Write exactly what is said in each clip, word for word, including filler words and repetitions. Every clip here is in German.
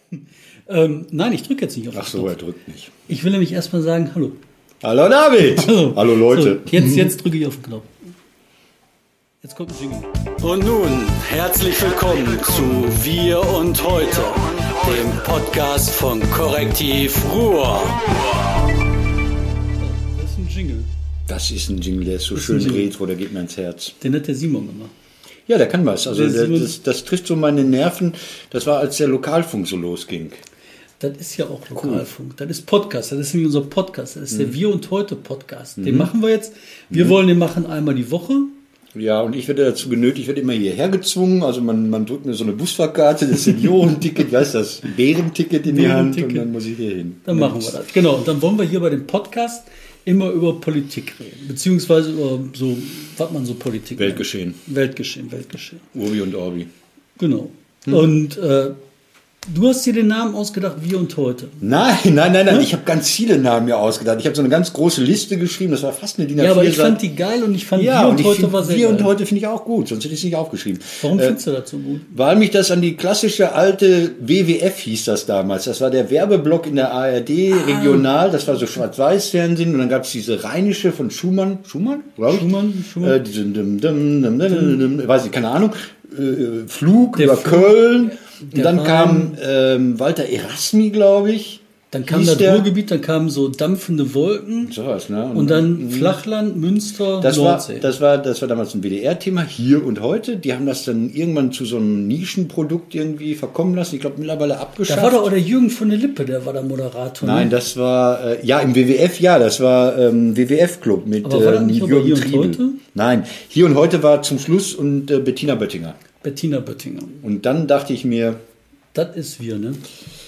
ähm, nein, ich drücke jetzt nicht auf den Ach so, Knopf. er drückt nicht. Ich will nämlich erstmal sagen, hallo. Hallo David! Hallo, Hallo Leute! So, jetzt, jetzt drücke ich auf den Knopf. Jetzt kommt ein Jingle. Und nun, herzlich willkommen zu Wir und Heute, dem Podcast von Korrektiv Ruhr. Das ist ein Jingle. Das ist ein Jingle, der ist so Das ist schön ein Jingle. retro, der geht mir ans Herz. Den hat der Simon gemacht. Ja, der kann was. Also Der der, Simon- das, das trifft so meine Nerven. Das war, als der Lokalfunk so losging. Das ist ja auch Lokalfunk. Das ist Podcast. Das ist nämlich unser Podcast. Das ist der Wir und Heute Podcast. Den machen wir jetzt. Wir wollen den machen einmal die Woche. Ja, und ich werde dazu genötigt, ich werde immer hierher gezwungen. Also man, man drückt mir so eine Busfahrkarte, das Seniorenticket, wie heißt das? Bärenticket in die Hand und Bärenticket. dann muss ich hier hin. Dann machen wir das. Genau. Und dann wollen wir hier bei dem Podcast immer über Politik reden. Beziehungsweise über so, was man so Politik nennt. Weltgeschehen. Weltgeschehen, Weltgeschehen. Urbi und Orbi. Genau. Und äh, du hast dir den Namen ausgedacht, Wir und Heute. Nein, nein, nein, nein. Ich habe ganz viele Namen mir ausgedacht. Ich habe so eine ganz große Liste geschrieben. Das war fast eine D I N A Ja, aber vier ich fand die geil und ich fand Ja, Wir und und ich Heute find, war sehr Wir geil. und Heute finde ich auch gut, sonst hätte ich es nicht aufgeschrieben. Warum Äh, findest du das so gut? Weil mich das an die klassische alte W W F hieß das damals. Das war der Werbeblock in der A R D, Ah. regional. Das war so Schwarz-Weiß-Fernsehen. Und dann gab es diese rheinische von Schumann. Schumann? Glaub ich. Schumann, Schumann. Äh, diese, dim, dim, dim, dim, dim, weiß ich, keine Ahnung. Äh, Flug Der über Flug, Köln. der Und dann Rhein. kam ähm, Walter Erasmi, glaube ich. Dann kam hieß das der. Ruhrgebiet, dann kamen so dampfende Wolken So was, ne? und dann Flachland, Münster, Das war, Nordsee. das, war, das war damals ein W D R-Thema, Hier und Heute. Die haben das dann irgendwann zu so einem Nischenprodukt irgendwie verkommen lassen. Ich glaube, mittlerweile abgeschafft. da war doch auch der Jürgen von der Lippe, der war der Moderator. Nein, ne? das war, äh, ja, im W W F, ja, das war ähm, W W F-Club mit Aber war das ähm, nicht auch bei Jürgen Hier und Triebel. Heute? Nein, Hier und Heute war zum Schluss und äh, Bettina Böttinger. Bettina Böttinger. Und dann dachte ich mir, Das ist wir, ne?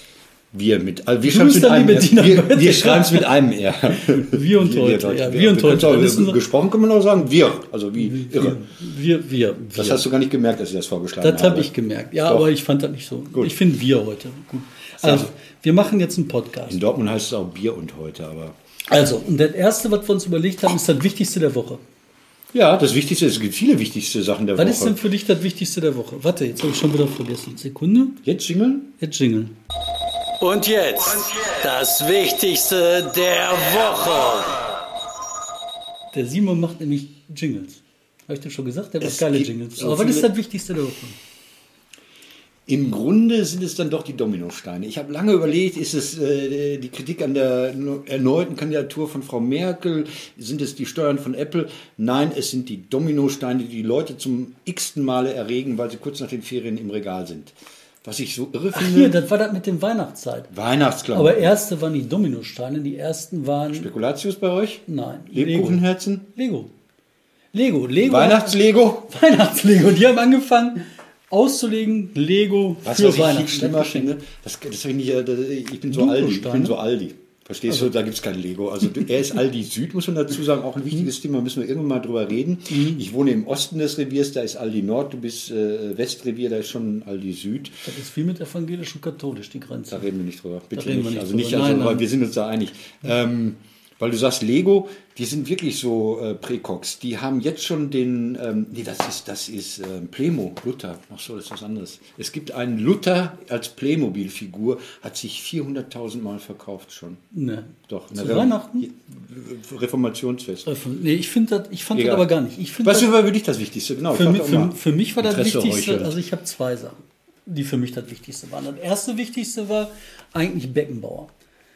wir mit, also wir Du schreiben es bist mit dann die einem R. Bettina Wir, Böttinger. wir schreiben es mit einem R. Wir und Heute, ja, wir und wir Heute. Auch, Das ist unser- gesprochen kann man auch sagen, wir, also wie irre. Wir, wir, wir. Das hast du gar nicht gemerkt, dass ich das vorgeschlagen Das habe. habe ich gemerkt. Ja, Doch. aber ich fand das nicht so. Gut. Ich finde wir heute gut. Also, wir machen jetzt einen Podcast. In Dortmund heißt es auch Bier und Heute, aber... Also, und das erste, was wir uns überlegt haben, ist das Wichtigste der Woche. Ja, das Wichtigste, es gibt viele wichtigste Sachen der Was Woche. ist denn für dich das Wichtigste der Woche? Warte, jetzt habe ich schon wieder vergessen. Sekunde. Jetzt jingeln? Jetzt jingeln. Und jetzt das Wichtigste der Woche. Der Simon macht nämlich Jingles. Habe ich dir schon gesagt? Der macht Es geile gibt Jingles. so Aber was ist viele- das Wichtigste der Woche? Im Grunde sind es dann doch die Dominosteine. Ich habe lange überlegt, ist es äh, die Kritik an der no- erneuten Kandidatur von Frau Merkel? Sind es die Steuern von Apple? Nein, es sind die Dominosteine, die die Leute zum x-ten Male erregen, weil sie kurz nach den Ferien im Regal sind. Was ich so irre Ach finde... hier, das war das mit dem Weihnachtszeit. Weihnachtsklamotten. Aber erste waren die Dominosteine, die ersten waren... Spekulatius bei euch? Nein. Lebkuchenherzen? Lego. Lego. Lego. Weihnachtslego? Weihnachtslego. Die haben angefangen auszulegen Lego Was, für was ich viel Weihnachten. schlimmer finde, das, das finde ich, äh, das- ich bin so Aldi, ich bin so Aldi. Verstehst du, da gibt es kein Lego. Also du- er ist Aldi Süd, muss man dazu sagen, auch ein wichtiges Thema, müssen wir irgendwann mal drüber reden. Ich wohne im Osten des Reviers, da ist Aldi Nord, du bist äh, Westrevier, da ist schon Aldi Süd. Das ist wie mit evangelisch und katholisch, die Da Grenze. reden wir nicht drüber. Bitte reden wir nicht. nicht Also drüber. nicht, also, Nein, aber nein. wir sind uns da einig. Ähm, weil du sagst Lego, die sind wirklich so äh, Präcox. Die haben jetzt schon den, ähm, nee, das ist, das ist ähm, Playmo, Luther. Ach so, das ist was anderes. Es gibt einen Luther als Playmobil-Figur, hat sich vierhunderttausend Mal verkauft schon. Ne. Doch. Zu Re- Weihnachten? Reformationsfest. Nee, ich finde das, ich fand das Egal. aber gar nicht. Ich finde Was das, war für dich das Wichtigste? Genau. für, frag mich, doch für, mal. für mich war das Interesse Wichtigste, heucheln. also ich habe zwei Sachen, die für mich das Wichtigste waren. Das erste Wichtigste war eigentlich Beckenbauer.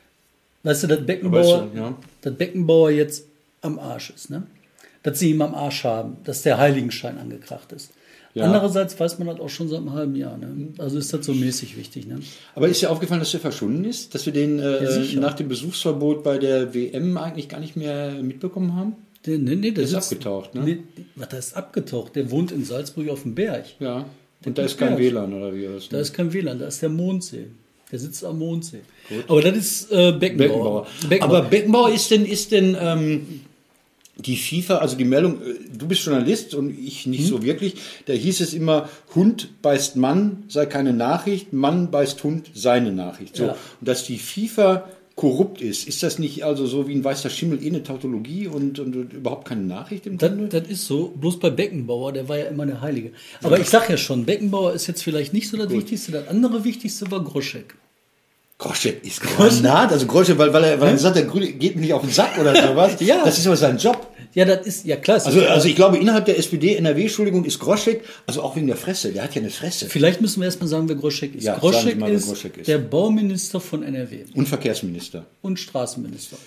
Weißt du, dass Beckenbauer, Weißt du, ja. dass Beckenbauer jetzt am Arsch ist, ne? Dass sie ihn am Arsch haben, dass der Heiligenschein angekracht ist. Ja. Andererseits weiß man das auch schon seit einem halben Jahr. Ne? Also ist das so mäßig wichtig. Ne? Aber ist dir aufgefallen, dass der verschwunden ist? Dass wir den äh, Ja, sicher. nach dem Besuchsverbot bei der W M eigentlich gar nicht mehr mitbekommen haben? Der, nee, nee, der ist sitzt- abgetaucht, ne? Nee, was heißt abgetaucht? Der wohnt in Salzburg auf dem Berg. Ja. Der Und da ist ist kein Berg. W L A N oder wie das? Da ist kein W L A N, da ist der Mondsee. Der sitzt am Mondsee. Aber das ist äh, Beckenbauer. Beckenbauer. Beckenbauer. Aber Beckenbauer ist denn, ist denn ähm, die FIFA, also die Meldung, äh, du bist Journalist und ich nicht Hm? so wirklich, da hieß es immer, Hund beißt Mann, sei keine Nachricht, Mann beißt Hund, seine Nachricht. So. Ja. Und dass die FIFA korrupt ist, ist das nicht also so wie ein weißer Schimmel eh eine Tautologie und, und, und überhaupt keine Nachricht im Das, Grunde? das ist so, bloß bei Beckenbauer, der war ja immer der Heilige. Aber ich sag ja schon, Beckenbauer ist jetzt vielleicht nicht so das Wichtigste, das andere Wichtigste war Groschek. Groschek ist Granat, also Groschek, weil, weil er, weil er sagt, der Grüne geht mir nicht auf den Sack oder sowas. Ja. Das ist aber sein Job. Ja, das ist, ja klar. Also, also ich glaube, innerhalb der S P D, N R W, Entschuldigung, ist Groschek, also auch wegen der Fresse, der hat ja eine Fresse. Vielleicht müssen wir erstmal sagen, wer Groschek ist. Ja, sagen Groschek, Sie mal, wer ist Groschek ist. der Bauminister von N R W Und Verkehrsminister. und Straßenminister.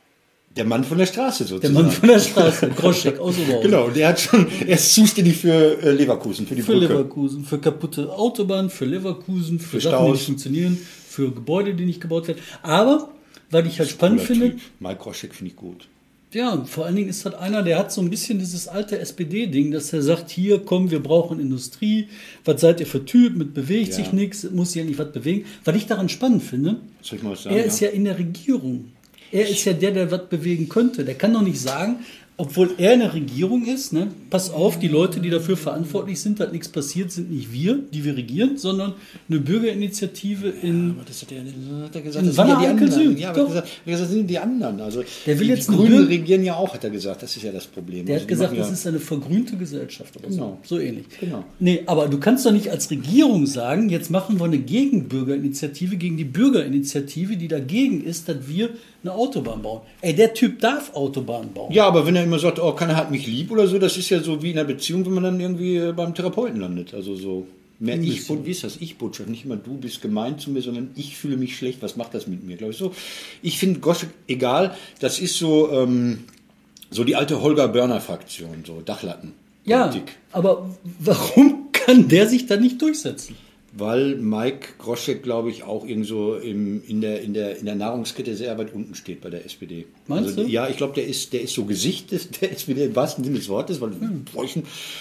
Der Mann von der Straße Der sozusagen. Mann von der Straße, Groschek aus Oberhausen. Genau, der hat schon, er ist zuständig für äh, Leverkusen, für die Für Brücke. Leverkusen, für kaputte Autobahnen, für Leverkusen, für, Für Sachen, die Staus. nicht funktionieren, für Gebäude, die nicht gebaut werden. Aber, weil ich halt spannend Cooler finde, Typ. Mike Groschek finde ich gut. ja, vor allen Dingen ist das einer, der hat so ein bisschen dieses alte S P D-Ding, dass er sagt, hier, komm, wir brauchen Industrie, was seid ihr für Typ, mit bewegt Ja. sich nichts, muss sich ja nicht was bewegen. Was ich daran spannend finde, Soll ich mal was sagen? er ist ja in der Regierung. Er ist ja der, der was bewegen könnte. Der kann doch nicht sagen, obwohl er in der Regierung ist, ne, pass auf, die Leute, die dafür verantwortlich sind, dass nichts passiert, sind nicht wir, die wir regieren, sondern eine Bürgerinitiative in... Aber das hat er, hat er gesagt, In das sind ja die Wanne-Eickel-Süd, anderen. Ja, aber er doch. hat gesagt, er hat gesagt, das sind die anderen. Also Der will die, jetzt die eine Grünen Bürger- regieren ja auch, hat er gesagt. Das ist ja das Problem. Der Also hat die gesagt, machen das ja, ist eine vergrünte Gesellschaft oder Genau. so. So ähnlich. Genau. Nee, aber du kannst doch nicht als Regierung sagen, jetzt machen wir eine Gegenbürgerinitiative gegen die Bürgerinitiative, die dagegen ist, dass wir eine Autobahn bauen. Ey, der Typ darf Autobahn bauen. Ja, aber wenn er immer sagt, oh, keiner hat mich lieb oder so, das ist ja so wie in einer Beziehung, wenn man dann irgendwie äh, beim Therapeuten landet. Also so mehr Ein ich, bisschen. wie ist das? Ich-Botschaft. Nicht immer du bist gemein zu mir, sondern ich fühle mich schlecht. Was macht das mit mir? Glaube ich so. Ich finde Groschek egal. Das ist so, ähm, so die alte Holger Börner-Fraktion, so Dachlatten. Ja, Politik. aber warum kann der sich da nicht durchsetzen? Weil Mike Groschek, glaube ich, auch irgend so im, in, der, in, der, in der Nahrungskette sehr weit unten steht bei der S P D. Meinst also, du? Ja, ich glaube, der ist, der ist so Gesicht des, der S P D im wahrsten Sinne des Wortes, weil hm. bräuchten.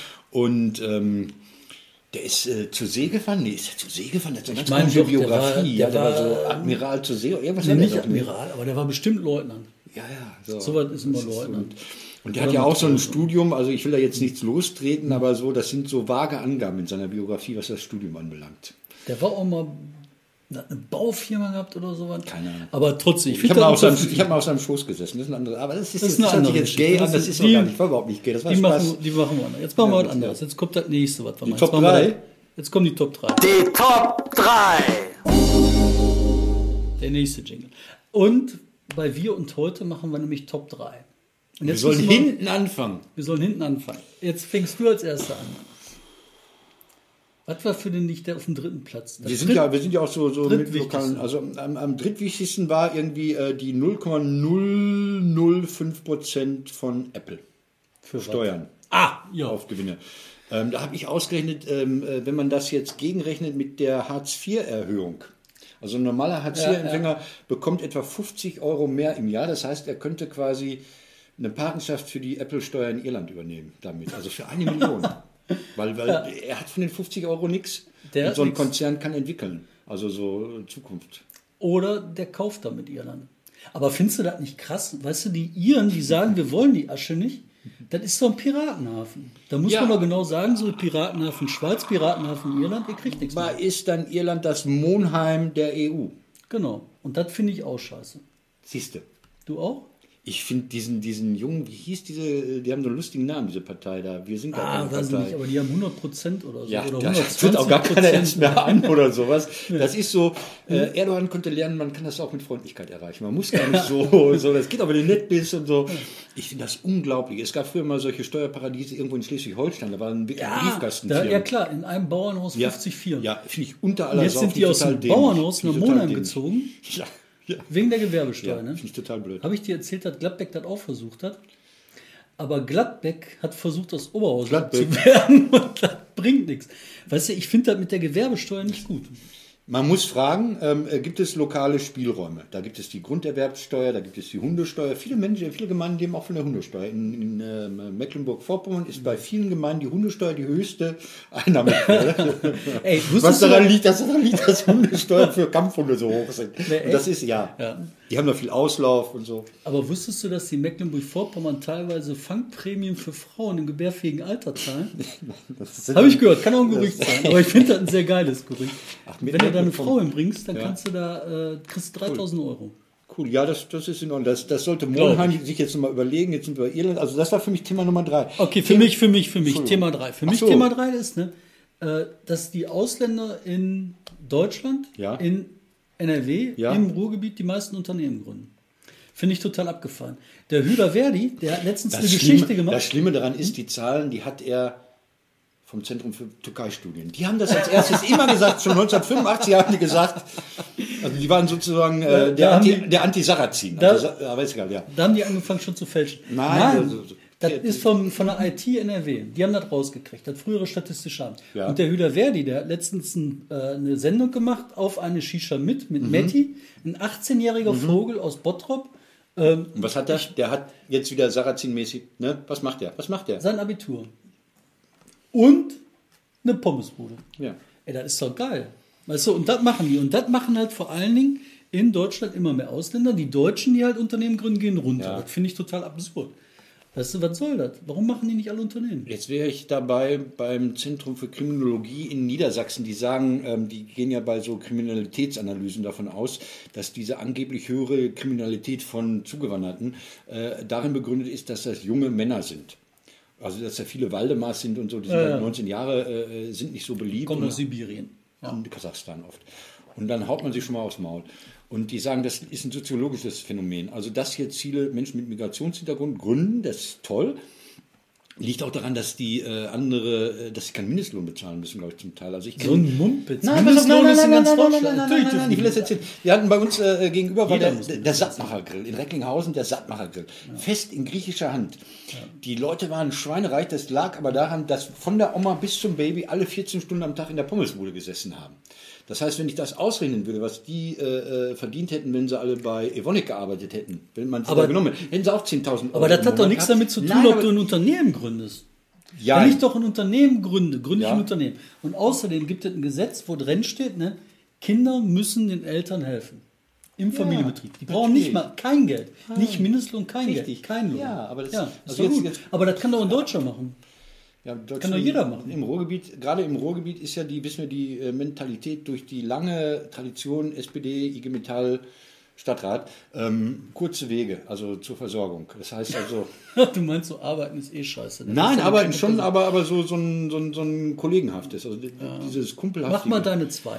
Und ähm, der ist äh, zur See gefahren. Nee, ist er zur See gefahren? Der hat so eine ganz meine komische doch, der Biografie. war- ja, der der war, war, so Admiral zur See. Irgendwas Nee, hat er nicht doch, ne? Admiral, aber der war bestimmt Leutnant. Ja, ja. So, So weit ist immer Das Leutnant. Und, und der hat ja auch so ein Studium, also ich will da jetzt nichts lostreten, aber so, das sind so vage Angaben in seiner Biografie, was das Studium anbelangt. Der war auch mal hat eine Baufirma gehabt oder sowas. Keine Ahnung. Aber trotzdem, Ich habe mal, auf seinem- ich hab mal auf seinem Schoß gesessen, das ist ein anderes. Aber das ist, Das ist jetzt, eine das hört sich andere jetzt Geschichte. gay Das an, das ist ist die- doch gar nicht, war überhaupt nicht gay, das war Die Spaß. machen, die machen wir anders. Jetzt machen wir Ja, was anderes. ja. Jetzt kommt das nächste, was wir machen. Top Jetzt machen wir drei? das- Jetzt kommen die Top drei. Die Top drei. Der nächste Jingle. Und bei Wir und Heute machen wir nämlich Top drei. Und Wir jetzt sollen müssen wir, hinten anfangen. wir sollen hinten anfangen. Jetzt fängst du als Erster an. Was war für den nicht der auf dem dritten Platz? Das Wir sind, dritt- ja, wir sind ja auch so, so mit drittwichtigste. lokalen, also am, am drittwichtigsten war irgendwie äh, die null Komma null null fünf Prozent von Apple. für was? Steuern Ah, ja. auf Gewinne. Ähm, da habe ich ausgerechnet, ähm, äh, wenn man das jetzt gegenrechnet mit der Hartz vier Erhöhung. Also ein normaler Hartz vier Empfänger bekommt etwa fünfzig Euro mehr im Jahr. Das heißt, er könnte quasi eine Patenschaft für die Apple-Steuer in Irland übernehmen damit. Also für eine Million. Weil, weil er hat von den fünfzig Euro nichts. Der Und hat so ein nix. Konzern kann entwickeln. Also so Zukunft. Oder der kauft damit Irland. Aber findest du das nicht krass? Weißt du, die Iren, die sagen, wir wollen die Asche nicht. Das ist so ein Piratenhafen. Da muss Ja. man doch genau sagen, so Piratenhafen Schweiz, Piratenhafen Irland, ihr kriegt nichts mehr. Aber ist dann Irland das Monheim der E U? Genau. Und das finde ich auch scheiße. Siehste. Du auch? Ich finde diesen, diesen Jungen, wie hieß diese, die haben so einen lustigen Namen, diese Partei da. Wir sind gar Ah, keine weiß ich Partei. nicht, aber die haben hundert Prozent oder so. Ja, oder das tritt auch gar keiner ernst mehr an oder sowas. Das ist so, Hm. äh, Erdogan konnte lernen, man kann das auch mit Freundlichkeit erreichen. Man muss gar nicht so, so das geht aber, wenn du nett bist und so. Ich finde das unglaublich. Es gab früher mal solche Steuerparadiese irgendwo in Schleswig-Holstein, da waren wirklich Ja, Briefkastenfirmen. da, ja klar, in einem Bauernhaus Ja, fünfzig Firmen. ja, finde ich unter aller Und jetzt Sau, sind finde die ich aus total dem dämlich. Bauernhaus Finde nach ich total Monheim dämlich. gezogen, Ja, ja. wegen der Gewerbesteuer. Ja, ne? finde ich total blöd. Habe ich dir erzählt, dass Gladbeck das auch versucht hat? Aber Gladbeck hat versucht, aus Oberhausen Gladbeck. zu werden und das bringt nichts. Weißt du, ich finde das mit der Gewerbesteuer nicht gut. Man muss fragen, ähm, äh, gibt es lokale Spielräume? Da gibt es die Grunderwerbssteuer, da gibt es die Hundesteuer. Viele Menschen, viele Gemeinden leben auch von der Hundesteuer. In, in ähm, Mecklenburg-Vorpommern ist bei vielen Gemeinden die Hundesteuer die höchste Einnahmequelle. Ey, Was wusstest du, daran liegt, dass daran liegt, dass Hundesteuern für Kampfhunde so hoch sind. Nee, Und das echt? ist, ja, Ja. die haben da viel Auslauf und so. aber wusstest du, dass die Mecklenburg-Vorpommern teilweise Fangprämien für Frauen im gebärfähigen Alter zahlen? Das sind Habe ich gehört, kann auch ein Gerücht sein, aber ich finde das ein sehr geiles Gerücht. Ach, mit Wenn du da eine Mecklenburg- Frau hinbringst, dann Ja. kannst du da, äh, kriegst du dreitausend Euro. Cool, ja, das, das ist in Ordnung. Das, das sollte Monheim sich jetzt nochmal überlegen. Jetzt sind wir bei Irland. Also das war für mich Thema Nummer drei. Okay, für mich, für mich, für mich, Entschuldigung. Thema drei. Für Ach mich so. Thema drei ist, ne, äh, dass die Ausländer in Deutschland Ja. in N R W Ja. im Ruhrgebiet die meisten Unternehmen gründen. Finde ich total abgefahren. Der Hüder Verdi, der hat letztens eine Geschichte Schlimme, gemacht. Das Schlimme daran ist, die Zahlen, die hat er vom Zentrum für Türkei-Studien. Die haben das als erstes immer gesagt, schon neunzehnhundertfünfundachtzig haben die gesagt, also die waren sozusagen äh, der, Da haben Anti, die- der Anti-Sarrazin. Da- Also, ja, weiß egal, ja. Da haben die angefangen schon zu fälschen. Nein, also- so- das ist vom, von der I T N R W. Die haben das rausgekriegt, das frühere Statistische Amt. Ja. Und der Hüder Verdi, der hat letztens ein, äh, eine Sendung gemacht auf eine Shisha mit, mit Matti, ein achtzehnjähriger Vogel aus Bottrop, ähm, Und was hat der? Der hat jetzt wieder Sarrazin-mäßig, ne? Was macht der? Was macht der? sein Abitur. Und eine Pommesbude. Ja. Ey, das ist doch geil. Weißt du, und das machen die. Und das machen halt vor allen Dingen in Deutschland immer mehr Ausländer. Die Deutschen, die halt Unternehmen gründen, gehen runter. Ja. Das finde ich total absurd. Weißt du, was soll das? Warum machen die nicht alle Unternehmen? Jetzt wäre ich dabei beim Zentrum für Kriminologie in Niedersachsen. Die sagen, ähm, die gehen ja bei so Kriminalitätsanalysen davon aus, dass diese angeblich höhere Kriminalität von Zugewanderten äh, darin begründet ist, dass das junge Männer sind. Also dass da viele Waldemars sind und so, die sind Ja, halt ja. neunzehn Jahre, äh, sind nicht so beliebt. Kommen Und- aus Sibirien. in Kasachstan oft. Und dann haut man sich schon mal aufs Maul. Und die sagen, das ist ein soziologisches Phänomen. Also, dass jetzt viele Menschen mit Migrationshintergrund gründen, das ist toll. Liegt auch daran, dass die äh, andere, äh, dass sie keinen Mindestlohn bezahlen müssen, glaube ich, zum Teil. Also ich So ein Mumpitz. Nein, pass auf, Mindestlohn nein, nein, ist in nein, ganz nein, nein, Deutschland. nein, nein, Natürlich nein, nein, dürfen ich will das erzählen. Wir hatten bei uns äh, gegenüber war Jeder der, muss der, das der Sattmachergrill in Recklinghausen, der Sattmachergrill. Fest in griechischer Hand. Die Leute waren schweinereich, das lag aber daran, dass von der Oma bis zum Baby alle vierzehn Stunden am Tag in der Pommesbude gesessen haben. Das heißt, wenn ich das ausrechnen würde, was die äh, verdient hätten, wenn sie alle bei Evonik gearbeitet hätten, wenn man sie Aber- da genommen hätte, hätten sie auch zehntausend Euro. Aber das im hat doch Monat nichts gehabt. damit zu tun, Nein, ob aber- du ein Unternehmen gründest. Ja, Wenn ich doch ein Unternehmen gründe, gründe ich Ja. ein Unternehmen. Und außerdem gibt es ein Gesetz, wo drin steht, ne, Kinder müssen den Eltern helfen. Im Familienbetrieb. Die brauchen nicht natürlich. mal kein Geld. Nicht Mindestlohn, kein Richtig. Geld. Kein Lohn. Ja, aber das- ja, also ist doch jetzt- gut. jetzt- Aber das kann doch ein Deutscher machen. Ja, im Deutschen- Kann doch jeder machen. Im Ruhrgebiet, gerade im Ruhrgebiet ist ja die, wissen wir, die äh, Mentalität durch die lange Tradition S P D, I G Metall, Stadtrat, ähm, kurze Wege, also zur Versorgung. Das heißt also, Du meinst, so arbeiten ist eh scheiße. Das nein, ist ja arbeiten keine schon, Person. aber, aber so, so, ein, so, ein, so ein kollegenhaftes, also dieses kumpelhafte. Mach mal deine zwei.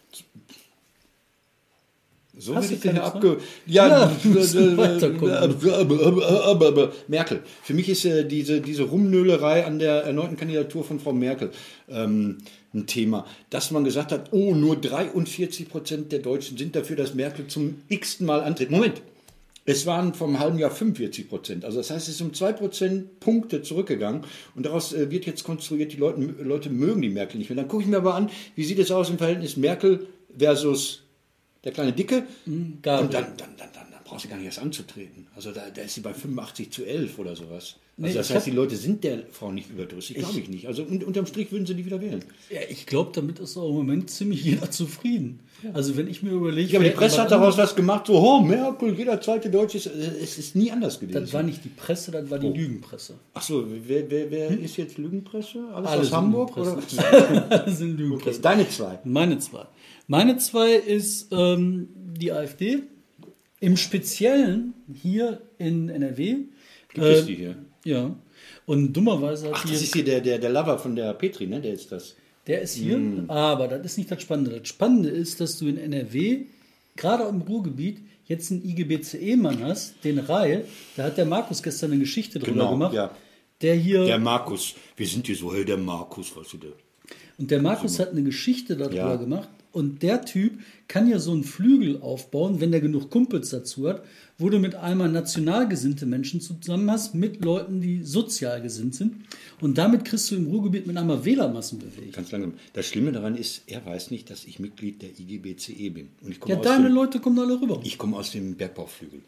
So Hast hätte ich du den keine abge... Ja, Ja, wir müssen weiterkommen. äh, Merkel. Für mich ist äh, diese, diese Rumnölerei an der erneuten Kandidatur von Frau Merkel ähm, ein Thema. Dass man gesagt hat, oh, nur dreiundvierzig Prozent der Deutschen sind dafür, dass Merkel zum x-ten Mal antritt. Moment, es waren vom halben Jahr fünfundvierzig Prozent. Also das heißt, es ist um zwei Prozentpunkte zurückgegangen. Und daraus äh, wird jetzt konstruiert, die Leute, Leute mögen die Merkel nicht mehr. Dann gucke ich mir aber an, wie sieht es aus im Verhältnis Merkel versus der kleine Dicke. Gabriel. Und dann, dann, dann, dann, dann brauchst du gar nicht erst anzutreten. Also da, da ist sie bei fünfundachtzig zu elf oder sowas. Also Nee, das ich heißt, hab- die Leute sind der Frau nicht überdrüssig, glaube ich nicht. Also und, unterm Strich würden sie die wieder wählen. Ja, ich glaube, damit ist auch im Moment ziemlich jeder zufrieden. Also wenn ich mir überlege... Ja, aber die wer- Presse hat daraus was gemacht, so, oh, Merkel, jeder zweite Deutsche ist, es ist nie anders gewesen. Das war nicht die Presse, das war die Oh. Lügenpresse. Ach so, wer, wer, wer ist jetzt Lügenpresse? Alles Alle aus sind Hamburg? Lügenpresse. Oder? Das sind Okay, Lügenpresse. deine zwei. Meine zwei. Meine zwei ist ähm, die AfD. Im Speziellen hier in N R W. Gibt es die hier? Ja. Und dummerweise hat Ach, die das ist hier der, der, der Lover von der Petri, ne? Der ist das. Der ist hier, Hm. aber das ist nicht das Spannende. Das Spannende ist, dass du in N R W, gerade im Ruhrgebiet, jetzt einen I G B C E-Mann hast, den Rail. Da hat der Markus gestern eine Geschichte drüber Genau, gemacht. ja. Der hier, Der Markus. Wir sind hier so, hey, der Markus, weißt du, der. und der Markus hat eine Geschichte darüber Ja. gemacht. Und der Typ kann ja so einen Flügel aufbauen, wenn der genug Kumpels dazu hat, wo du mit einmal national gesinnte Menschen zusammen hast, mit Leuten, die sozial gesinnt sind. Und damit kriegst du im Ruhrgebiet mit einmal Wählermassen bewegt. Ganz langsam. Das Schlimme daran ist, er weiß nicht, dass ich Mitglied der I G B C E bin. Und ich komme Ja, aus deine dem, Leute kommen alle rüber. ich komme aus dem Bergbauflügel.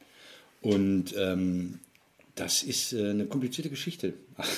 Und ähm, das ist äh, eine komplizierte Geschichte.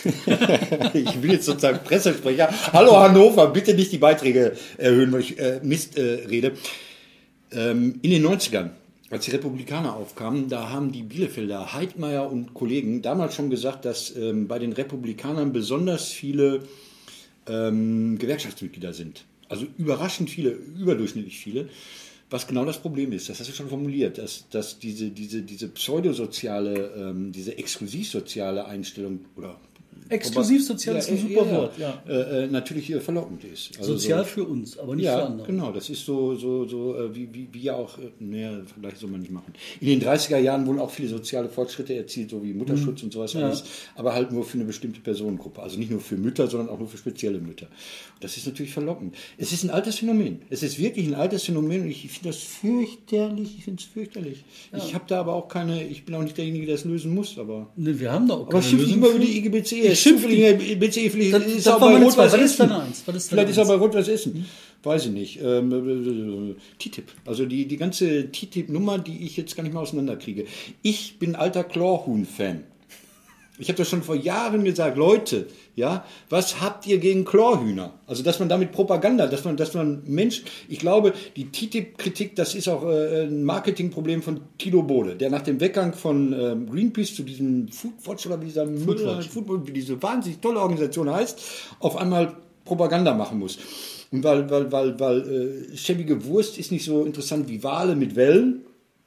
Ich bin jetzt sozusagen Pressesprecher. Hallo Hannover, bitte nicht die Beiträge erhöhen, weil ich äh, Mist äh, rede. Ähm, in den neunzigern, als die Republikaner aufkamen, da haben die Bielefelder, Heidmeier und Kollegen damals schon gesagt, dass ähm, bei den Republikanern besonders viele ähm, Gewerkschaftsmitglieder sind. Also überraschend viele, überdurchschnittlich viele. Was genau das Problem ist, das hast du schon formuliert, dass, dass diese, diese, diese pseudosoziale, ähm, diese exklusivsoziale Einstellung oder Exklusiv sozial ist ein super Wort, ja. Äh, natürlich äh, verlockend ist. Also sozial so, für uns, aber nicht ja, für andere. Genau, das ist so, so, so äh, wie, wie, wie ja auch, äh, naja, vielleicht soll man nicht machen. In den dreißiger Jahren wurden auch viele soziale Fortschritte erzielt, so wie Mutterschutz mhm. und sowas ja. alles, aber halt nur für eine bestimmte Personengruppe. Also nicht nur für Mütter, sondern auch nur für spezielle Mütter. Das ist natürlich verlockend. Es ist ein altes Phänomen. Es ist wirklich ein altes Phänomen und ich finde das fürchterlich. Ich finde es fürchterlich. Ja. Ich habe da aber auch keine, ich bin auch nicht derjenige, der es lösen muss, aber... Ne, wir haben da auch keine aber Lösung. Aber immer über die I G B C. Zufällig, B C, vielleicht das, ist das auch bei Rot was essen. Vielleicht ist auch bei Rot was essen. Hm? Weiß ich nicht. Ähm, T T I P. Also die, die ganze T T I P-Nummer, die ich jetzt gar nicht mehr auseinanderkriege. Ich bin alter Chlorhuhn-Fan. Ich habe das schon vor Jahren gesagt, Leute, ja, was habt ihr gegen Chlorhühner? Also, dass man damit Propaganda, dass man, dass man Mensch, ich glaube, die T T I P-Kritik, das ist auch äh, ein Marketingproblem von Tilo Bohle, der nach dem Weggang von äh, Greenpeace zu diesem Foodwatch oder wie dieser Foodwatch. Food, wie diese wahnsinnig tolle Organisation heißt, auf einmal Propaganda machen muss. Und weil, weil, weil, weil äh, schäbige Wurst ist nicht so interessant wie Wale mit Wellen,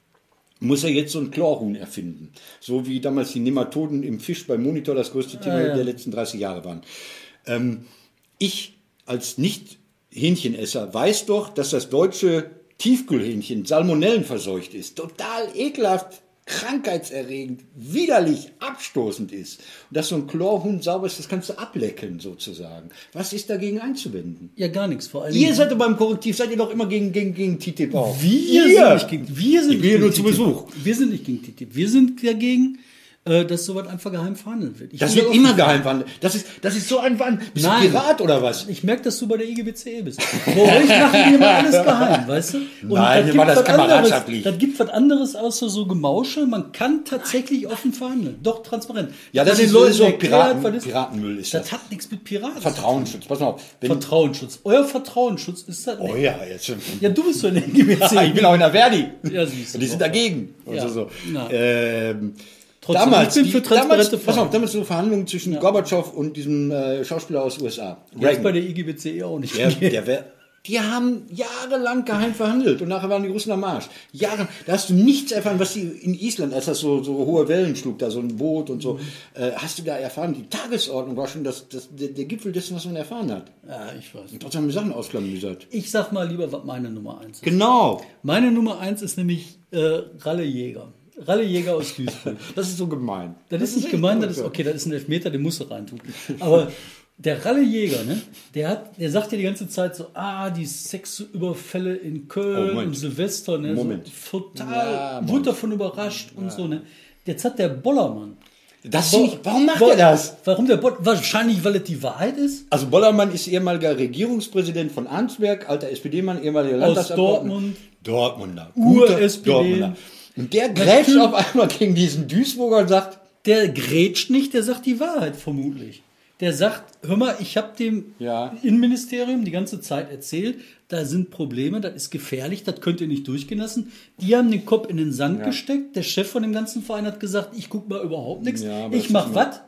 muss er jetzt so ein Chlorhuhn erfinden. So wie damals die Nematoden im Fisch beim Monitor das größte Thema ah, ja. der letzten dreißig Jahre waren. Ähm, ich als Nicht-Hähnchenesser weiß doch, dass das deutsche Tiefkühlhähnchen salmonellenverseucht ist. Total ekelhaft, krankheitserregend, widerlich, abstoßend ist. Und dass so ein Chlorhuhn sauber ist, das kannst du ablecken sozusagen. Was ist dagegen einzuwenden? Ja, gar nichts. Vor allem ihr seid doch beim Korrektiv, seid ihr doch immer gegen, gegen, gegen T T I P auch. Wir sind nicht gegen, wir sind ich bin hier nur zu Besuch. Wir sind nicht gegen T T I P. Wir sind dagegen, dass sowas einfach geheim verhandelt wird. Ich das wird immer geheim verhandelt. Das ist, das ist so ein Wahn. Bist Nein, du Pirat oder was? Ich merke, dass du bei der I G B C E bist. Bei euch machen die immer alles geheim, weißt du? Und Nein, immer das kameradschaftlich. Das gibt was anderes außer so Gemauschel. Man kann tatsächlich offen verhandeln. Doch, transparent. Ja, das ist so, so Piraten, Piratenmüll ist das. Das hat nichts mit Piraten. Vertrauensschutz, pass mal auf. Vertrauensschutz. Euer Vertrauensschutz ist das nicht. Oh ja, jetzt. Ja, du bist so in der I G B C E. Ja, ich bin auch in der Verdi. Ja, siehst du. Und die sind dagegen. Ja. Und so, so. Ja. Ähm, Trotzdem, damals, ich bin für die, damals, transparente pass auf, damals so Verhandlungen zwischen ja. Gorbatschow und diesem äh, Schauspieler aus den U S A. Der ist bei der I G B C E auch nicht. Der, der wär, die haben jahrelang geheim verhandelt und nachher waren die Russen am Arsch. Jahre, da hast du nichts erfahren, was die in Island, als das so, so hohe Wellen schlug, da so ein Boot und so, mhm. äh, hast du da erfahren, die Tagesordnung war schon das, das, der, der Gipfel dessen, was man erfahren hat. Ja, ich weiß. Und trotzdem haben wir Sachen ausklamüsert. Ich sag mal lieber, was meine Nummer eins ist. Genau. Meine Nummer eins ist nämlich äh, Ralle Jäger. Ralle Jäger aus Duisburg. Das ist so gemein. Das, das ist nicht gemein, das ist okay, das ist ein Elfmeter, den musst du reintun. Aber der Ralle Jäger, ne, der hat, der sagt ja die ganze Zeit so, ah, die Sexüberfälle in Köln oh, und Silvester, ne, Moment. So, total, ja, wurde davon überrascht ja. und so, ne. Jetzt hat der Bollermann. Das Bo- nicht, warum macht Bo- er das? Warum der Bo- Wahrscheinlich, weil es die Wahrheit ist. Also Bollermann ist ehemaliger Regierungspräsident von Arnsberg, alter S P D-Mann, ehemaliger Landtagsabgeordneter. Aus Dortmund. Dortmunder. Ur-S P D. Dortmunder. Und der grätscht auf einmal gegen diesen Duisburger und sagt... Der grätscht nicht, der sagt die Wahrheit vermutlich. Der sagt, hör mal, ich habe dem ja. Innenministerium die ganze Zeit erzählt, da sind Probleme, das ist gefährlich, das könnt ihr nicht durchgehen lassen. Die haben den Kopf in den Sand ja. gesteckt. Der Chef von dem ganzen Verein hat gesagt, ich guck mal überhaupt nichts. Ja, ich mach was?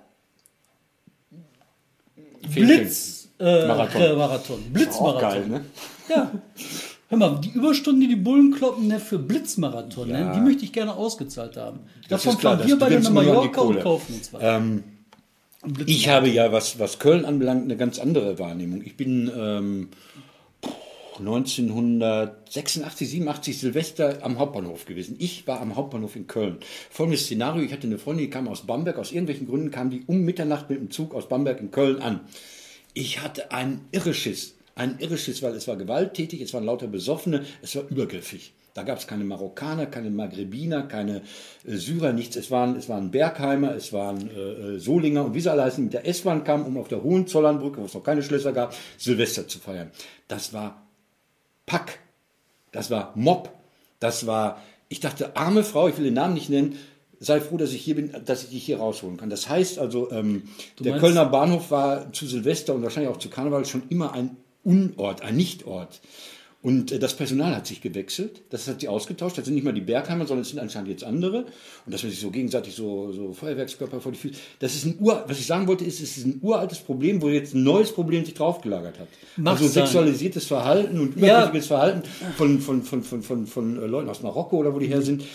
Blitz äh, Marathon. Äh, Marathon. Blitzmarathon. Geil, ne? Ja. Hör mal, die Überstunden, die die Bullen kloppen, ne, für Blitzmarathon, ja. ne, die möchte ich gerne ausgezahlt haben. Das Davon fahren wir beide nach Mallorca und kaufen uns was. Ähm, ich habe ja, was, was Köln anbelangt, eine ganz andere Wahrnehmung. Ich bin ähm, neunzehnhundertsechsundachtzig, siebenundachtzig Silvester am Hauptbahnhof gewesen. Ich war am Hauptbahnhof in Köln. Folgendes Szenario, ich hatte eine Freundin, die kam aus Bamberg. Aus irgendwelchen Gründen kam die um Mitternacht mit dem Zug aus Bamberg in Köln an. Ich hatte einen Irreschiss. Ein Irreschiss, weil es war gewalttätig, es waren lauter Besoffene, es war übergriffig. Da gab es keine Marokkaner, keine Maghrebiner, keine äh, Syrer, nichts. Es waren, es waren Bergheimer, es waren äh, Solinger und wie sie alle heißen, die mit der S-Bahn kamen, um auf der Hohenzollernbrücke, wo es noch keine Schlösser gab, Silvester zu feiern. Das war Pack, das war Mob, das war, ich dachte, arme Frau, ich will den Namen nicht nennen, sei froh, dass ich hier bin, dass ich dich hier rausholen kann. Das heißt also, ähm, der Kölner Bahnhof war zu Silvester und wahrscheinlich auch zu Karneval schon immer ein Unort, ein Nichtort. Und äh, das Personal hat sich gewechselt, das hat sich ausgetauscht, das sind nicht mal die Bergheimer, sondern es sind anscheinend jetzt andere. Und dass man sich so gegenseitig so, so Feuerwerkskörper vor die Füße... Das ist ein Ur, was ich sagen wollte, ist, es ist ein uraltes Problem, wo jetzt ein neues Problem sich draufgelagert hat. Mach's also sexualisiertes Verhalten und übergriffiges ja. Verhalten von, von, von, von, von, von Leuten aus Marokko oder wo die her sind.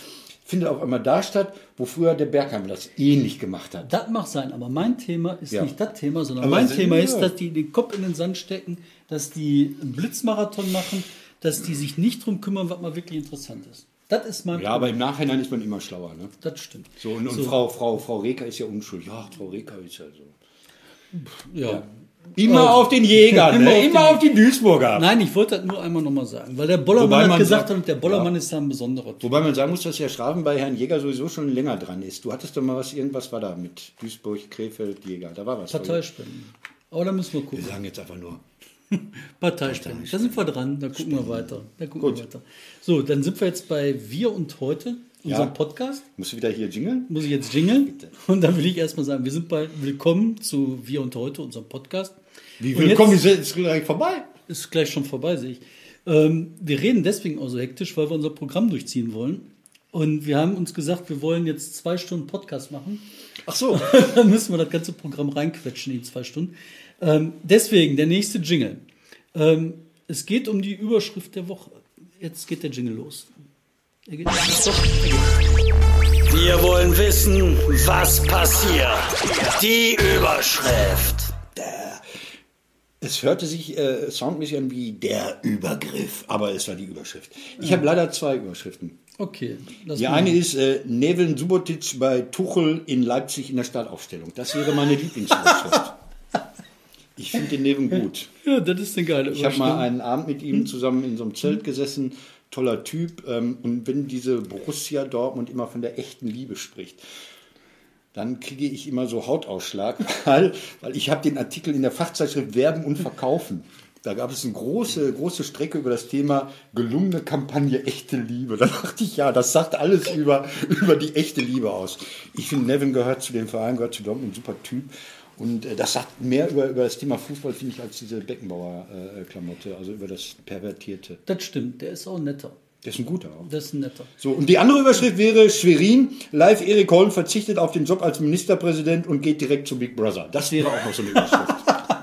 findet auf einmal da statt, wo früher der Bergheim das ähnlich gemacht hat. Das mag sein, aber mein Thema ist Ja. nicht das Thema, sondern Aber mein sie- Thema ist, ja. dass die den Kopf in den Sand stecken, dass die einen Blitzmarathon machen, dass die sich nicht drum kümmern, was mal wirklich interessant ist. Das ist mein Ja, aber im Nachhinein ist man immer schlauer. Ne? Das stimmt. So, und, und So. Frau, Frau, Frau Reker ist ja unschuldig. Ja, Frau Reker ist ja so. Ja. Immer Oh. auf den Jäger, Immer ne? auf immer den- auf die Duisburger. Nein, ich wollte das nur einmal nochmal sagen, weil der Wobei Bollermann hat man gesagt sagt- hat, und der Bollermann ja. ist da ein besonderer Typ. Wobei man sagen muss, dass der Schraven bei Herrn Jäger sowieso schon länger dran ist. Du hattest doch mal was, irgendwas war da mit Duisburg, Krefeld, Jäger. Da war was. Parteispenden. Aber da müssen wir Wir gucken. sagen jetzt einfach nur. Parteispenden. Da sind wir dran, da gucken wir weiter. Da gucken Gut. wir weiter. So, dann sind wir jetzt bei Wir und Heute, unserem Ja. Podcast. Musst du wieder hier jingeln? Muss ich jetzt jingeln? Und dann will ich erstmal sagen, wir sind bei Willkommen zu Wir und Heute, unserem Podcast. Wie Und willkommen, jetzt- ist jetzt gleich vorbei. Ist gleich schon vorbei, sehe ich. Ähm, wir reden deswegen auch so hektisch, weil wir unser Programm durchziehen wollen. Und wir haben uns gesagt, wir wollen jetzt zwei Stunden Podcast machen. Ach so. Dann müssen wir das ganze Programm reinquetschen in zwei Stunden. Ähm, deswegen der nächste Jingle. Ähm, es geht um die Überschrift der Woche. Jetzt geht der Jingle los. Er geht, stopp, er geht. Wir wollen wissen, was passiert. Die Überschrift. Es hörte sich äh, soundmäßig an wie der Übergriff, aber es war die Überschrift. Ich habe leider zwei Überschriften. Okay. Das Die eine ist äh, Neven Subotic bei Tuchel in Leipzig in der Startaufstellung. Das wäre meine Lieblingsüberschrift. Ich finde den Neven gut. Ja, das ist eine geile Ich habe mal Überschrift. einen Abend mit ihm zusammen in so einem Zelt gesessen. Toller Typ. Ähm, und wenn diese Borussia Dortmund immer von der echten Liebe spricht, dann kriege ich immer so Hautausschlag, weil, weil ich habe den Artikel in der Fachzeitschrift Werben und Verkaufen. Da gab es eine große, große Strecke über das Thema gelungene Kampagne echte Liebe. Da dachte ich, ja, das sagt alles über, über die echte Liebe aus. Ich finde, Neven gehört zu dem Verein, gehört zu Dortmund, ein super Typ. Und äh, das sagt mehr über, über das Thema Fußball, finde ich, als diese Beckenbauer-Klamotte, also über das Pervertierte. Das stimmt, der ist auch netter. Der ist ein guter auch. Das ist ein netter. So, und die andere Überschrift wäre Schwerin, live Erik Holm verzichtet auf den Job als Ministerpräsident und geht direkt zu Big Brother. Das wäre auch noch so eine Überschrift.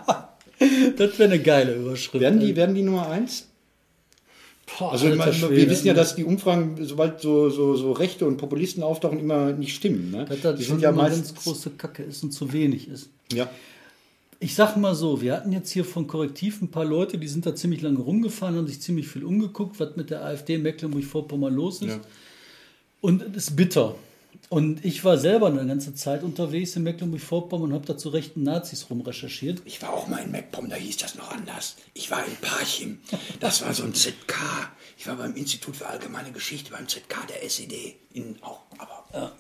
Das wäre eine geile Überschrift. werden, die, werden die Nummer eins? Boah, Also alter man, Schwede. wir wissen ja, dass die Umfragen, sobald so, so, so Rechte und Populisten auftauchen, immer nicht stimmen. Ne? dass das Die schon sind ja immer meistens... ganz große Kacke ist und zu wenig ist. Ja. Ich sag mal so, wir hatten jetzt hier von Korrektiv ein paar Leute, die sind da ziemlich lange rumgefahren, haben sich ziemlich viel umgeguckt, was mit der AfD in Mecklenburg-Vorpommern los ist. Ja. Und es ist bitter. Und ich war selber eine ganze Zeit unterwegs in Mecklenburg-Vorpommern und habe da zu rechten Nazis rumrecherchiert. Ich war auch mal in MacPom, da hieß das noch anders. Ich war in Parchim, das war so ein Z K. Ich war beim Institut für Allgemeine Geschichte, beim Z K der S E D. In, auch, aber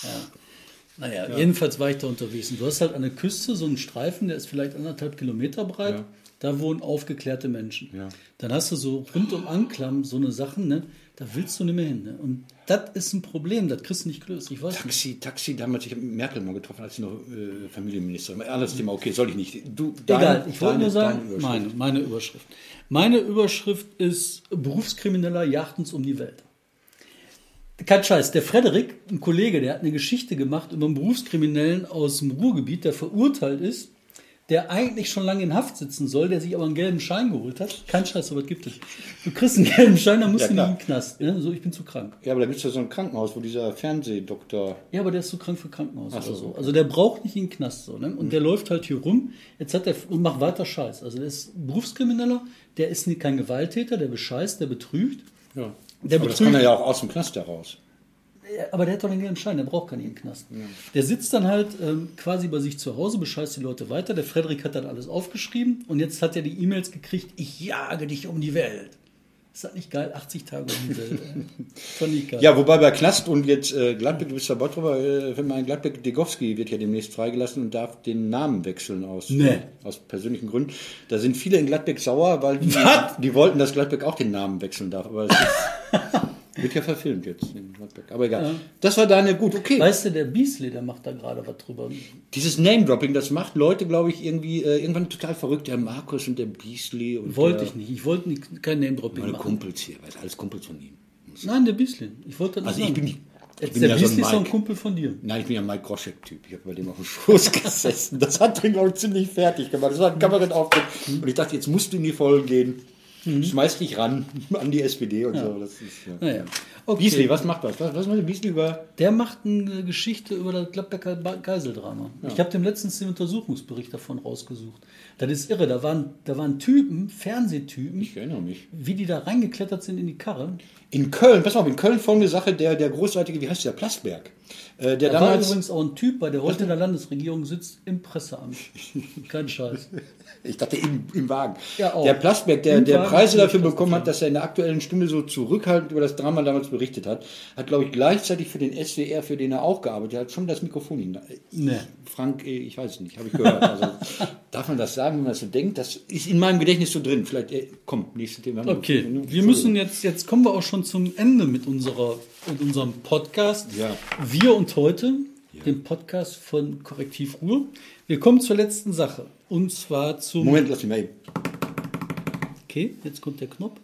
Naja, jedenfalls war ich da unterwegs. Und du hast halt an der Küste so einen Streifen, der ist vielleicht anderthalb Kilometer breit. Ja. Da wohnen aufgeklärte Menschen. Ja. Dann hast du so rund um Anklam so eine Sachen, ne? Da willst du nicht mehr hin. Ne? Und das ist ein Problem, das kriegst du nicht gelöst. Ich weiß nicht. Taxi, Taxi, damals, ich habe Merkel mal getroffen, als sie noch äh, Familienministerin war. Anderes Thema, okay, soll ich nicht. Du, Egal, deine- ich wollte deine- nur sagen, deine Überschrift. meine, meine Überschrift. Meine Überschrift ist: Berufskrimineller jagt uns um die Welt. Kein Scheiß, der Frederik, ein Kollege, der hat eine Geschichte gemacht über einen Berufskriminellen aus dem Ruhrgebiet, der verurteilt ist, der eigentlich schon lange in Haft sitzen soll, der sich aber einen gelben Schein geholt hat. Kein Scheiß, sowas gibt es. Du kriegst einen gelben Schein, dann musst Ja, du nicht klar. in den Knast. Ne? So, ich bin zu krank. Ja, aber da gibt es ja so ein Krankenhaus, wo dieser Fernsehdoktor... Ja, aber der ist zu krank für Krankenhaus Ach so, oder so. okay. Also der braucht nicht in den Knast so. Ne? Und der läuft halt hier rum. Jetzt hat er und macht weiter Scheiß. Also der ist Berufskrimineller, der ist nicht kein Gewalttäter, der bescheißt, der betrügt. Ja. Der aber das betrügt- kann er ja auch aus dem Knast heraus. Ja, aber der hat doch den gelben Schein, der braucht keinen Knast. Der sitzt dann halt ähm, quasi bei sich zu Hause, bescheißt die Leute weiter. Der Frederik hat dann alles aufgeschrieben und jetzt hat er die E-Mails gekriegt, ich jage dich um die Welt. Ist das nicht geil? achtzig Tage um die Welt. Ey. Fand ich geil. Ja, wobei bei Knast und jetzt äh, Gladbeck, du bist dabei drüber, äh, wenn man Gladbeck, Degowski wird ja demnächst freigelassen und darf den Namen wechseln aus, Nee. aus persönlichen Gründen. Da sind viele in Gladbeck sauer, weil die, Was? die wollten, dass Gladbeck auch den Namen wechseln darf. Aber es ist, wird ja verfilmt jetzt in Gladbeck. Aber egal. Ja. Das war deine, gut, okay. Weißt du, der Beasley, der macht da gerade was drüber. Dieses Name-Dropping, das macht Leute, glaube ich, irgendwie äh, irgendwann total verrückt. Der Markus und der Beasley. Und Wollte der, ich nicht. Ich wollte nicht, kein Name-Dropping Meine machen. Kumpels hier, weil alles Kumpels von ihm. Nein, der Beasley. Ich wollte das Also nicht ich bin sagen. nicht- ich Jetzt bin der ja so ein Beasley ist doch ein Mike. Kumpel von dir. Nein, ich bin ja ein Mike Groschek-Typ. Ich habe bei dem auf dem Schoß gesessen. Das hat den, glaube ich, ziemlich fertig gemacht. Das war ein Kabarettauftritt. Und ich dachte, jetzt musst du in die Vollen gehen. Mhm. Schmeißt dich ran an die S P D und ja. so. Das ist, ja. Naja. Okay. Beasley, was macht das? Was, was macht Beasley über? Der macht eine Geschichte über das Gladbecker Geiseldrama. Ja. Ich habe dem letztens den Untersuchungsbericht davon rausgesucht. Das ist irre. Da waren, da waren Typen, Fernsehtypen. Ich erinnere mich. Wie die da reingeklettert sind in die Karre. In Köln, pass auf, in Köln folgende Sache, der, der großartige, wie heißt der, Plasberg. Äh, der da damals, war übrigens auch ein Typ, bei der heute in der Landesregierung sitzt, im Presseamt. Kein Scheiß. Ich dachte im, im Wagen. Ja, auch. Der Plasberg, der, Im der Wagen Preise dafür das bekommen hat, dass er in der Aktuellen Stunde so zurückhaltend über das Drama damals berichtet hat, hat, glaube ich, gleichzeitig für den S W R, für den er auch gearbeitet hat, schon das Mikrofon hin. Nee. Frank, ich weiß es nicht, habe ich gehört. Also, darf man das sagen, wenn man das so denkt? Das ist in meinem Gedächtnis so drin. Vielleicht, äh, komm, nächstes Thema. Okay, wir müssen jetzt, jetzt kommen wir auch schon zum Ende mit, unserer, mit unserem Podcast. Ja. Wir und heute, ja. dem Podcast von Korrektiv Ruhr. Wir kommen zur letzten Sache. Und zwar zum... Moment, lass mich mal eben. Okay, jetzt kommt der Knopf.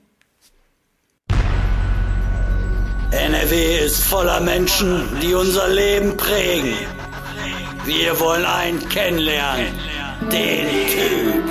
N R W ist voller Menschen, die unser Leben prägen. Wir wollen einen kennenlernen. Den Typ.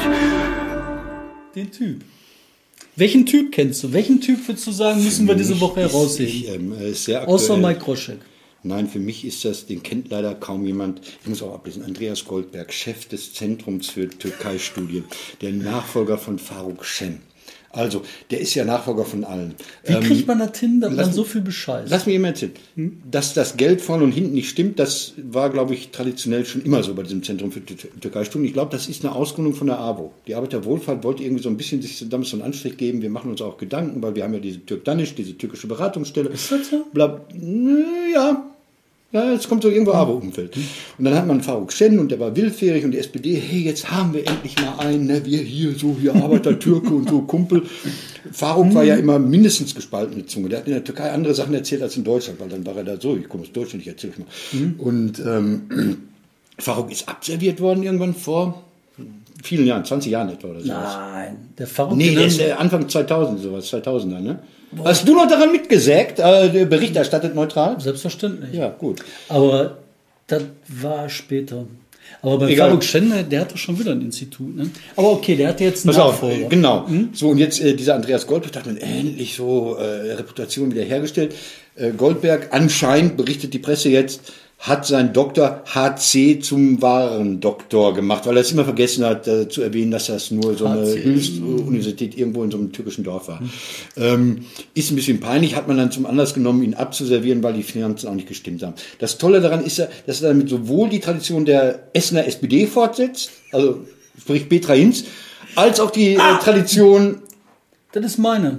Den Typ. Welchen Typ kennst du? Welchen Typ würdest du sagen, müssen wir diese Woche herausheben? Ich, ähm, ist sehr aktuell. Außer Mike Groschek. Nein, für mich ist das, den kennt leider kaum jemand. Ich muss auch ablesen. Andreas Goldberg, Chef des Zentrums für Türkei-Studien, der Nachfolger von Faruk Şen. Also, der ist ja Nachfolger von allen. Wie ähm, kriegt man das hin, dass lass, man so viel bescheißt? Lass mich eben erzählen. Hm? Dass das Geld vorne und hinten nicht stimmt, das war, glaube ich, traditionell schon immer so bei diesem Zentrum für Türkei-Studien. Ich glaube, das ist eine Ausgründung von der A W O. Die Arbeiterwohlfahrt wollte irgendwie so ein bisschen sich damit so einen Anstrich geben. Wir machen uns auch Gedanken, weil wir haben ja diese Türk-Danisch, diese türkische Beratungsstelle. Ist das so? Bla, ja. Ja, jetzt kommt so irgendwo A W O-Umfeld. Und dann hat man Faruk Şen und der war willfährig und die S P D, hey, jetzt haben wir endlich mal einen, ne, wir hier, so hier Arbeiter, Türke und so Kumpel. Faruk mhm. war ja immer mindestens gespaltene Zunge. Der hat in der Türkei andere Sachen erzählt als in Deutschland, weil dann war er da so, ich komme aus Deutschland, ich erzähle euch mal. Mhm. Und ähm, Faruk ist abserviert worden irgendwann vor vielen Jahren, zwanzig Jahren etwa oder so. Nein, der Faruk... Nee, der ist äh, Anfang zweitausend, sowas, zweitausender, ne? Boah. Hast du noch daran mitgesägt? Äh, Bericht erstattet neutral? Selbstverständlich. Ja, gut. Aber das war später. Aber bei Faruk Şen, der hat doch schon wieder ein Institut, ne? Aber okay, der hat jetzt einen Pass Nachfolger. Auf, genau. Hm? So, und jetzt äh, dieser Andreas Goldberg hat man endlich so äh, Reputation wiederhergestellt. Äh, Goldberg, anscheinend, berichtet die Presse jetzt, hat sein Doktor H C zum wahren Doktor gemacht, weil er es immer vergessen hat äh, zu erwähnen, dass das nur so eine Hilfsuniversität irgendwo in so einem türkischen Dorf war. Mhm. Ähm, ist ein bisschen peinlich, hat man dann zum Anlass genommen, ihn abzuservieren, weil die Finanzen auch nicht gestimmt haben. Das Tolle daran ist ja, dass er damit sowohl die Tradition der Essener S P D fortsetzt, also sprich Petra Hinz, als auch die ah. äh, Tradition... Das ist meine.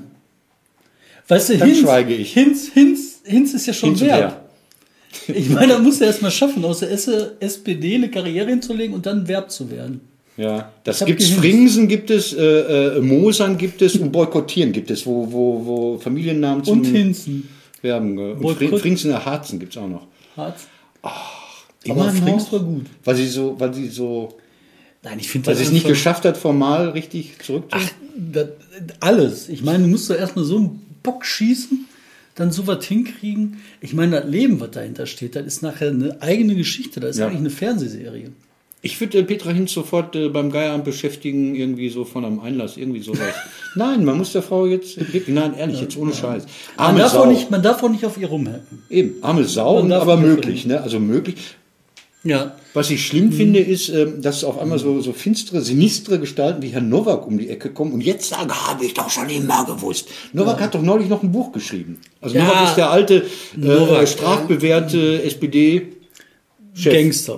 Weißt du, dann Hinz, schweige ich. Hinz, Hinz, Hinz ist ja schon Hinz wert. Ich meine, da muss er erst mal schaffen, aus der S P D eine Karriere hinzulegen und dann Verb zu werden. Ja, das gibt's. Fringsen gibt es, äh, äh, Mosern gibt es und Boykottieren gibt es, wo, wo, wo Familiennamen zum und Hinzen werben. Und Fringsen der Harzen gibt es auch noch. Harz? Ach, aber Frings war gut. Weil sie so, weil sie so. Nein, ich finde, weil sie es nicht geschafft hat, formal richtig zurückzuziehen. Ach, das, alles. Ich meine, du musst doch erstmal so einen Bock schießen, dann sowas hinkriegen. Ich meine, das Leben, was dahinter steht, das ist nachher eine eigene Geschichte. Das ist ja eigentlich eine Fernsehserie. Ich würde äh, Petra Hinz sofort äh, beim Geieramt beschäftigen, irgendwie so von einem Einlass, irgendwie sowas. Nein, man muss der Frau jetzt, wirklich, nein, ehrlich, jetzt ohne Scheiß. Man darf, auch nicht, man darf auch nicht auf ihr rumhacken. Eben, arme Sau, und aber möglich, ne? Also möglich. Ja. Was ich schlimm mhm. finde, ist, dass auf einmal so, so finstere, sinistre Gestalten wie Herr Nowak um die Ecke kommen und jetzt sagen, habe ich doch schon immer gewusst. Nowak ja. hat doch neulich noch ein Buch geschrieben. Also ja. Nowak ist der alte, äh, strafbewährte S P D-Chef. Gangster.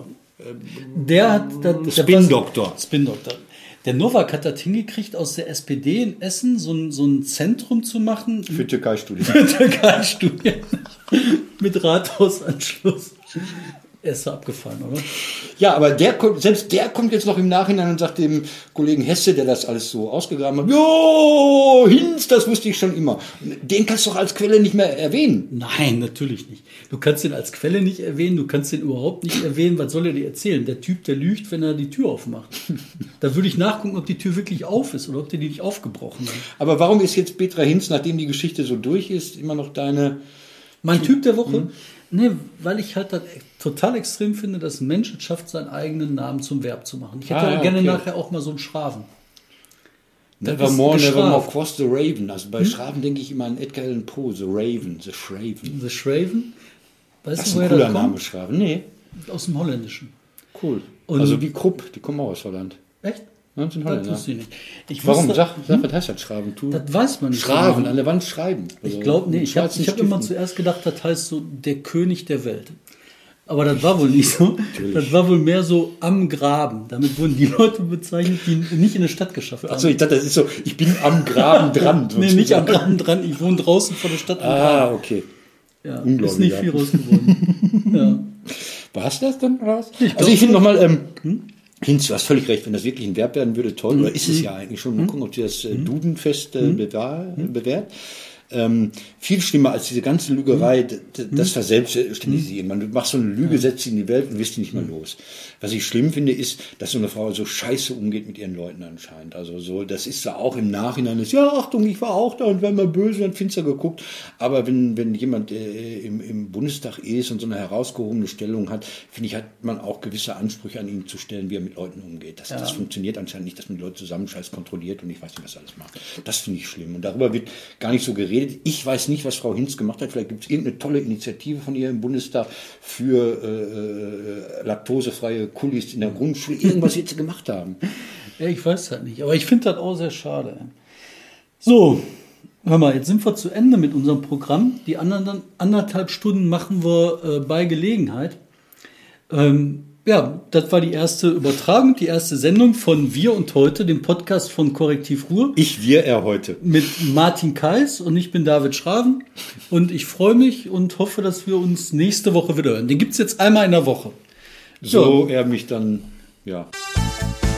Der hat... Spin-Doktor. Spin-Doktor. Der Nowak hat das hingekriegt, aus der S P D in Essen so ein, so ein Zentrum zu machen. Für Türkei-Studien. Für Türkei-Studien. Mit Rathausanschluss. Er ist so abgefallen, oder? Ja, aber der, selbst der kommt jetzt noch im Nachhinein und sagt dem Kollegen Hesse, der das alles so ausgegraben hat, jo, Hinz, das wusste ich schon immer. Den kannst du doch als Quelle nicht mehr erwähnen. Nein, natürlich nicht. Du kannst den als Quelle nicht erwähnen, du kannst den überhaupt nicht erwähnen. Was soll er dir erzählen? Der Typ, der lügt, wenn er die Tür aufmacht. Da würde ich nachgucken, ob die Tür wirklich auf ist oder ob der die nicht aufgebrochen hat. Aber warum ist jetzt Petra Hinz, nachdem die Geschichte so durch ist, immer noch deine... Mein Typ der Woche? Mhm. Nee, weil ich halt das total extrem finde, dass ein Mensch es schafft, seinen eigenen Namen zum Verb zu machen. Ich hätte ah, ja, gerne okay. nachher auch mal so einen Schraven. Nevermore, ist Nevermore gestraft. Cross the Raven. Also bei Schraven denke ich immer an Edgar Allan Poe, The Raven, The Schraven. The Schraven? Weißt Das ist du, ein woher cooler das Name, kommt? Schraven. Nee, Aus dem Holländischen. cool. Und- also wie Krupp, die kommen auch aus Holland. Echt? Ja, sind Das Holländer. wusste ich nicht. Ich Warum? wusste- Sag, sag, was heißt das Schraven? Tu. Das weiß man nicht. Schraven, genau. an der Wand schreiben. Also Ich glaube, nee, mit ich habe schwarzen ich hab immer Stiften. zuerst gedacht, das heißt so der König der Welt. Aber das war wohl nicht so. Das war wohl mehr so am Graben. Damit wurden die Leute bezeichnet, die nicht in eine Stadt geschafft haben. Achso, ich dachte, das ist so, ich bin am Graben dran. nee, nicht am sozusagen. Graben dran. Ich wohne draußen vor der Stadt. am Ah, Graben. okay. Ja, unglaublich, ist nicht ja. viel raus geworden. ja. War es das dann? Oder was? Also ich finde nochmal, ähm, Hinz, du hast völlig recht, wenn das wirklich ein Verb werden würde, toll, oder ist es ja eigentlich schon, mal gucken, ob sie das äh, Dudenfest äh, bewahr, bewährt. Ähm, viel schlimmer als diese ganze Lügerei, d- d- das Verselbstständigen. Man, du machst so eine Lüge, setzt sie in die Welt und wirst die nicht mehr los. Was ich schlimm finde, ist, dass so eine Frau so scheiße umgeht mit ihren Leuten anscheinend. Also so, das ist da auch im Nachhinein, ist, ja, Achtung, ich war auch da und wenn man böse, dann finster geguckt. Aber wenn, wenn jemand äh, im, im Bundestag ist und so eine herausgehobene Stellung hat, finde ich, hat man auch gewisse Ansprüche an ihn zu stellen, wie er mit Leuten umgeht. Das, das funktioniert anscheinend nicht, dass man die Leute zusammenscheißt, kontrolliert und ich weiß nicht, was er alles macht. Das finde ich schlimm. Und darüber wird gar nicht so geredet. Ich weiß nicht, was Frau Hinz gemacht hat. Vielleicht gibt es irgendeine tolle Initiative von ihr im Bundestag für äh, äh, laktosefreie Kullis in der Grundschule. Irgendwas wird sie gemacht haben. Ja, ich weiß das nicht. Aber ich finde das auch sehr schade. So, hör mal, jetzt sind wir zu Ende mit unserem Programm. Die anderen anderthalb Stunden machen wir äh, bei Gelegenheit. Ähm, ja, das war die erste Übertragung, die erste Sendung von Wir und Heute, dem Podcast von Korrektiv Ruhr. Ich, wir, er heute. Mit Martin Kais und ich bin David Schraven. Und ich freue mich und hoffe, dass wir uns nächste Woche wieder hören. Den gibt es jetzt einmal in der Woche. So, er mich dann, ja.